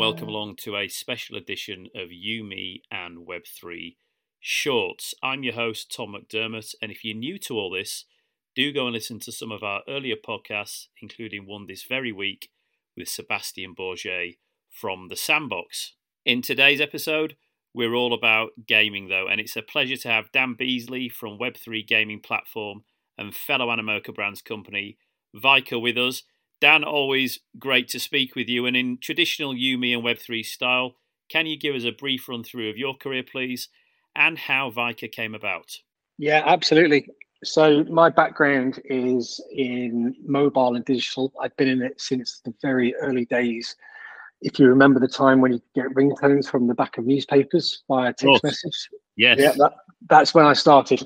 welcome along to a special edition of You, Me and Web3 Shorts. I'm your host, Tom McDermott, and if you're new to all this, do go and listen to some of our earlier podcasts, including one this very week with Sebastian Bourget from The Sandbox. In today's episode, we're all about gaming though, and it's a pleasure to have Dan Beasley from Web3 gaming platform and fellow Animoca Brands company, Vyka, with us. Dan, always great to speak with you. And in traditional You, Me and Web3 style, can you give us a brief run through of your career, please, and how Vyka came about? Yeah, absolutely. So my background is in mobile and digital. I've been in it since the very early days. If you remember the time when you get ringtones from the back of newspapers via text message. Yes. Yeah, that's when I started.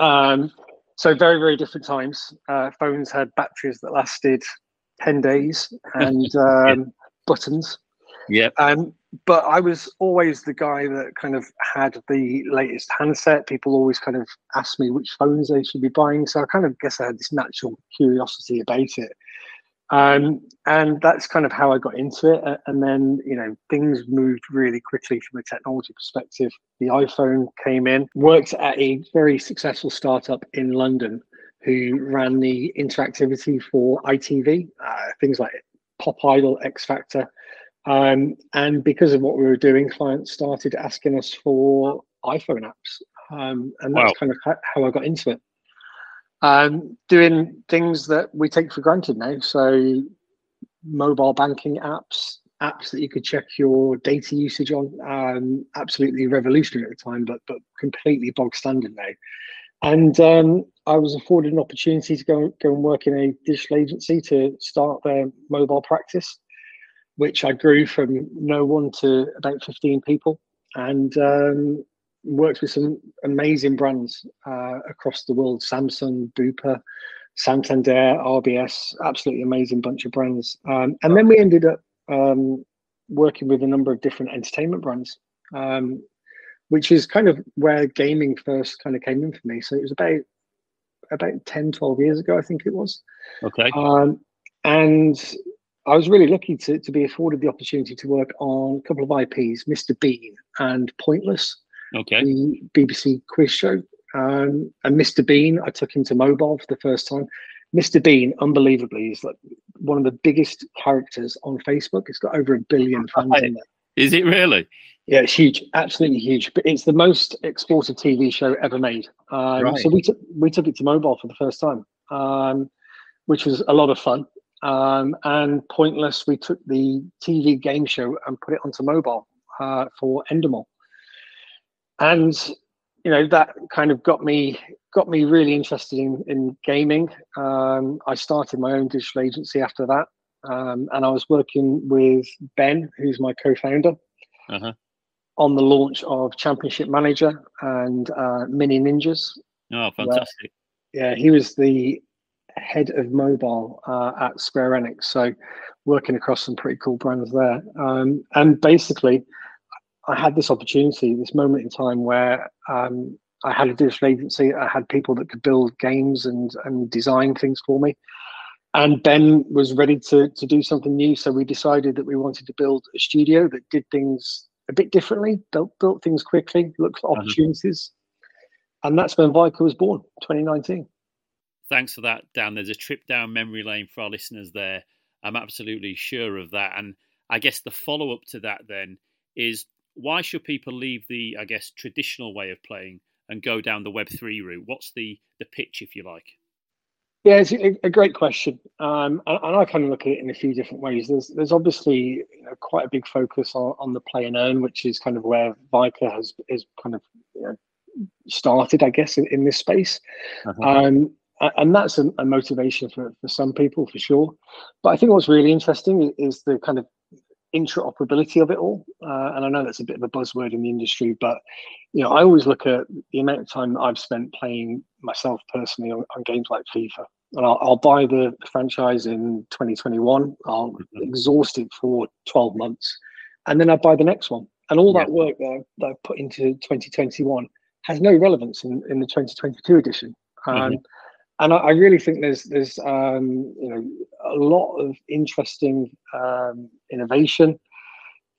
So very, very different times. Phones had batteries that lasted 10 days and buttons. Yeah. But I was always the guy that kind of had the latest handset. People always kind of asked me which phones they should be buying. So I kind of guess I had this natural curiosity about it. And that's kind of how I got into it. And then, things moved really quickly from a technology perspective. The iPhone came in, worked at a very successful startup in London who ran the interactivity for ITV, things like Pop Idol, X Factor. And because of what we were doing, clients started asking us for iPhone apps. And that's kind of how I got into it. Doing things that we take for granted now. So mobile banking apps that you could check your data usage on, absolutely revolutionary at the time, but completely bog standard now. And I was afforded an opportunity to go and work in a digital agency to start their mobile practice, which I grew from no one to about 15 people, and worked with some amazing brands across the world: Samsung, Bupa, Santander, RBS, absolutely amazing bunch of brands. And then we ended up working with a number of different entertainment brands, which is kind of where gaming first kind of came in for me. So it was about 10, 12 years ago, I think it was. Okay. And I was really lucky to be afforded the opportunity to work on a couple of IPs, Mr. Bean and Pointless, the BBC quiz show. And Mr. Bean, I took him to mobile for the first time. Mr. Bean, unbelievably, is like one of the biggest characters on Facebook. It's got over 1 billion fans in there. Is it really? Yeah, it's huge, absolutely huge. But it's the most exported TV show ever made. Right. So we took it to mobile for the first time, which was a lot of fun. And Pointless, we took the TV game show and put it onto mobile for Endemol. And that kind of got me really interested in gaming. I started my own digital agency after that, and I was working with Ben, who's my co-founder, on the launch of Championship Manager and Mini Ninjas. Oh, fantastic! He was the head of mobile at Square Enix, so working across some pretty cool brands there. And basically, I had this opportunity, this moment in time where I had a digital agency. I had people that could build games and design things for me. And Ben was ready to do something new. So we decided that we wanted to build a studio that did things a bit differently, built things quickly, looked for opportunities. And that's when Vyka was born, 2019. Thanks for that, Dan. There's a trip down memory lane for our listeners there. I'm absolutely sure of that. And I guess the follow-up to that then is, why should people leave the, traditional way of playing and go down the Web3 route? What's the pitch, if you like? Yeah, it's a great question. And I kind of look at it in a few different ways. There's obviously quite a big focus on the play and earn, which is kind of where Vyka has kind of started, I guess, in this space. And that's a motivation for some people, for sure. But I think what's really interesting is the kind of interoperability of it all. And I know that's a bit of a buzzword in the industry, but I always look at the amount of time that I've spent playing myself personally on games like FIFA. And I'll buy the franchise in 2021. I'll exhaust it for 12 months, and then I buy the next one. And all that work that I put into 2021 has no relevance in the 2022 edition. And I really think there's a lot of interesting innovation.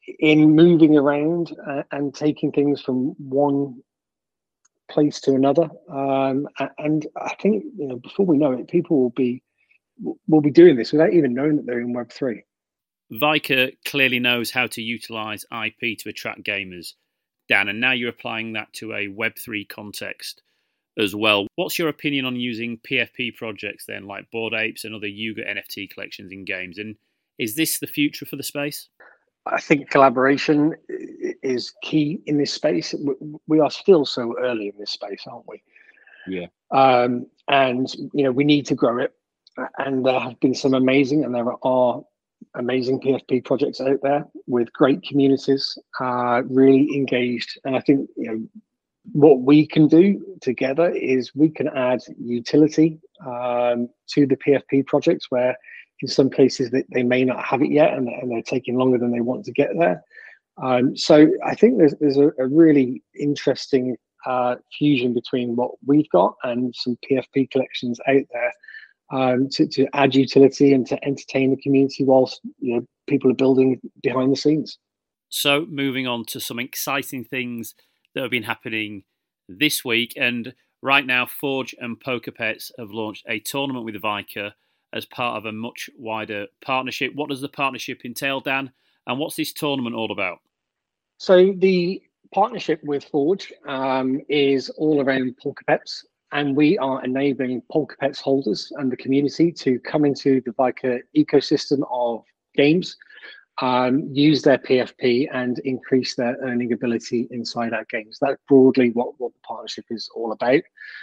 in moving around and taking things from one place to another. And I think, before we know it, people will be doing this without even knowing that they're in Web3. Viker clearly knows how to utilize IP to attract gamers, Dan, and now you're applying that to a Web3 context as well. What's your opinion on using PFP projects then, like Bored Apes and other Yuga NFT collections in games? And is this the future for the space? I think collaboration is key in this space. We are still so early in this space, aren't we? Yeah. And we need to grow it. And there have been some amazing, and there are amazing PFP projects out there with great communities, really engaged. And I think what we can do together is we can add utility to the PFP projects, where in some cases they may not have it yet, and they're taking longer than they want to get there. So I think there's a really interesting fusion between what we've got and some PFP collections out there, to add utility and to entertain the community whilst people are building behind the scenes. So moving on to some exciting things that have been happening this week, and right now Forge and PokePets have launched a tournament with Viker as part of a much wider partnership. What does the partnership entail, Dan? And what's this tournament all about? So the partnership with Forge is all around PokePets, and we are enabling PokePets holders and the community to come into the Viker ecosystem of games, use their PFP and increase their earning ability inside our games. That's broadly what the partnership is all about.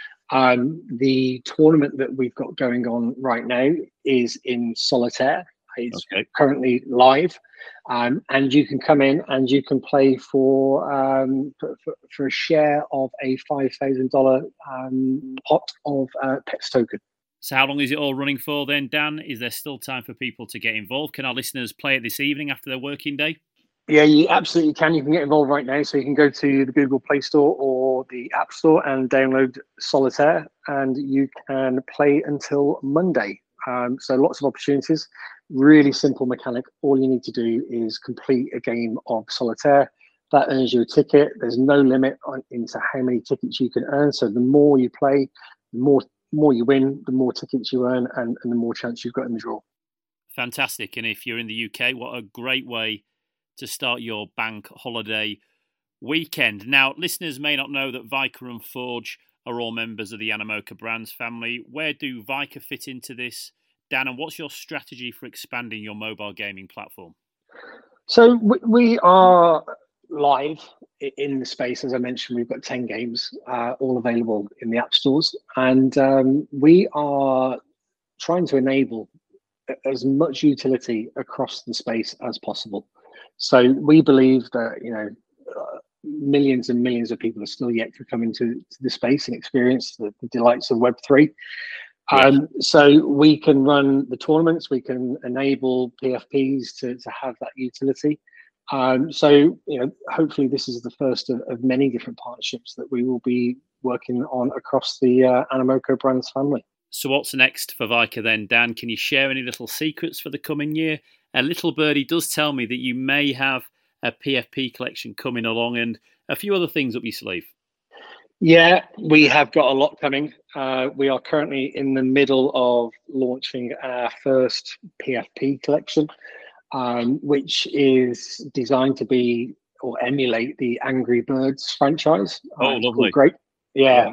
The tournament that we've got going on right now is in Solitaire. It's currently live, and you can come in and you can play for a share of a $5,000 pot of Pets token. So how long is it all running for then, Dan? Is there still time for people to get involved? Can our listeners play it this evening after their working day? Yeah, you absolutely can. You can get involved right now. So you can go to the Google Play Store or the App Store and download Solitaire, and you can play until Monday. So lots of opportunities. Really simple mechanic. All you need to do is complete a game of Solitaire. That earns you a ticket. There's no limit into how many tickets you can earn. So the more you play, the more you win, the more tickets you earn, and the more chance you've got in the draw. Fantastic. And if you're in the UK, what a great way to start your bank holiday weekend. Now, listeners may not know that Viker and Forge are all members of the Animoca Brands family. Where do Viker fit into this, Dan, and what's your strategy for expanding your mobile gaming platform? So we are live in the space. As I mentioned, we've got 10 games all available in the app stores, and we are trying to enable as much utility across the space as possible. So we believe that millions and millions of people are still yet to come into the space and experience the delights of Web3. Yes. So we can run the tournaments, we can enable PFPs to have that utility. So hopefully this is the first of many different partnerships that we will be working on across the Animoca Brands family. So what's next for Viker then, Dan? Can you share any little secrets for the coming year? A little birdie does tell me that you may have a PFP collection coming along and a few other things up your sleeve. Yeah, we have got a lot coming. We are currently in the middle of launching our first PFP collection, which is designed to be or emulate the Angry Birds franchise. Oh, lovely. Great. Yeah.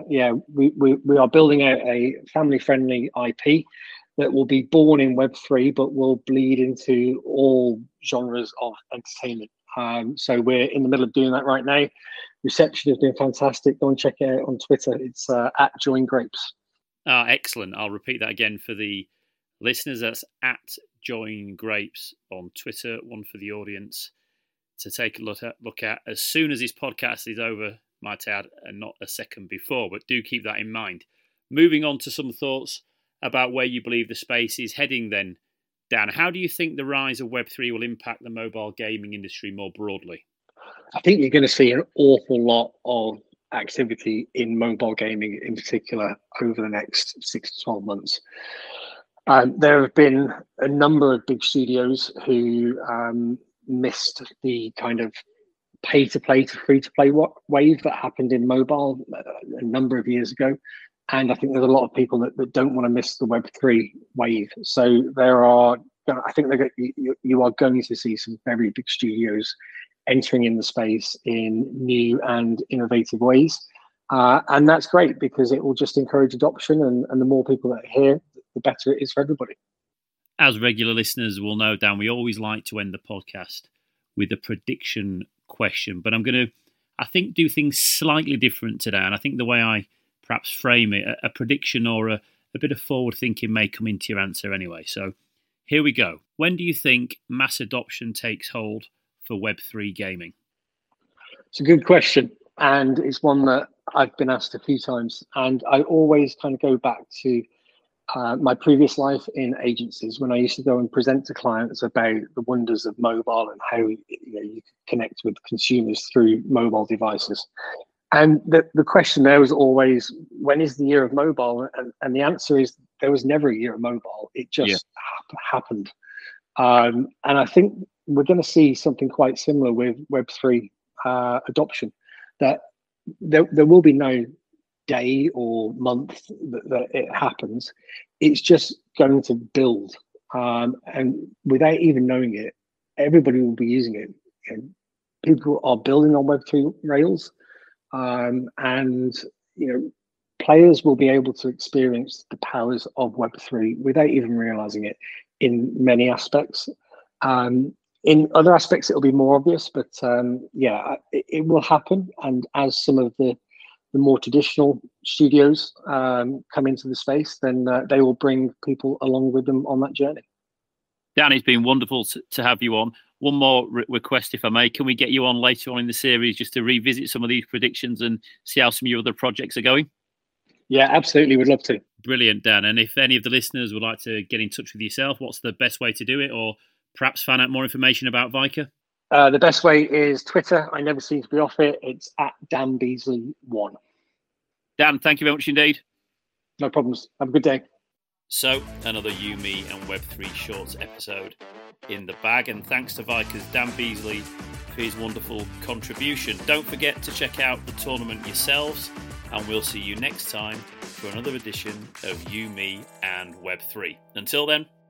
We are building out a family-friendly IP that will be born in Web3, but will bleed into all genres of entertainment. So we're in the middle of doing that right now. Reception has been fantastic. Go and check it out on Twitter. It's at Join Grapes. Excellent. I'll repeat that again for the listeners. That's at Join Grapes on Twitter. One for the audience to take a look at as soon as this podcast is over, might add, and not a second before. But do keep that in mind. Moving on to some thoughts about where you believe the space is heading then, Dan. How do you think the rise of Web3 will impact the mobile gaming industry more broadly? I think you're going to see an awful lot of activity in mobile gaming in particular over the next 6 to 12 months. There have been a number of big studios who missed the kind of pay-to-play to free-to-play wave that happened in mobile a number of years ago. And I think there's a lot of people that don't want to miss the Web3 wave. So I think you are going to see some very big studios entering in the space in new and innovative ways. And that's great because it will just encourage adoption, and the more people that are here, the better it is for everybody. As regular listeners will know, Dan, we always like to end the podcast with a prediction question, but I'm going to, I think, do things slightly different today. And I think the way I perhaps frame it, a prediction or a bit of forward thinking may come into your answer anyway. So here we go. When do you think mass adoption takes hold for Web3 gaming? It's a good question, and it's one that I've been asked a few times, and I always kind of go back to my previous life in agencies when I used to go and present to clients about the wonders of mobile and how you could connect with consumers through mobile devices. And the question there was always, when is the year of mobile? And the answer is, there was never a year of mobile. It just happened. And I think we're going to see something quite similar with Web3 adoption, that there will be no day or month that it happens. It's just going to build. And without even knowing it, everybody will be using it. And people are building on Web3 rails. And players will be able to experience the powers of Web3 without even realizing it in many aspects. In other aspects, it'll be more obvious, but it will happen. And as some of the more traditional studios come into the space, then they will bring people along with them on that journey. Dan, it's been wonderful to have you on. One more request, if I may. Can we get you on later on in the series just to revisit some of these predictions and see how some of your other projects are going? Yeah, absolutely. Would love to. Brilliant, Dan. And if any of the listeners would like to get in touch with yourself, what's the best way to do it? Or perhaps find out more information about Vyka? The best way is Twitter. I never seem to be off it. It's at Dan Beasley 1. Dan, thank you very much indeed. No problems. Have a good day. So, another You, Me and Web3 Shorts episode in the bag. And thanks to Vyka's Dan Beasley for his wonderful contribution. Don't forget to check out the tournament yourselves. And we'll see you next time for another edition of You, Me and Web3. Until then,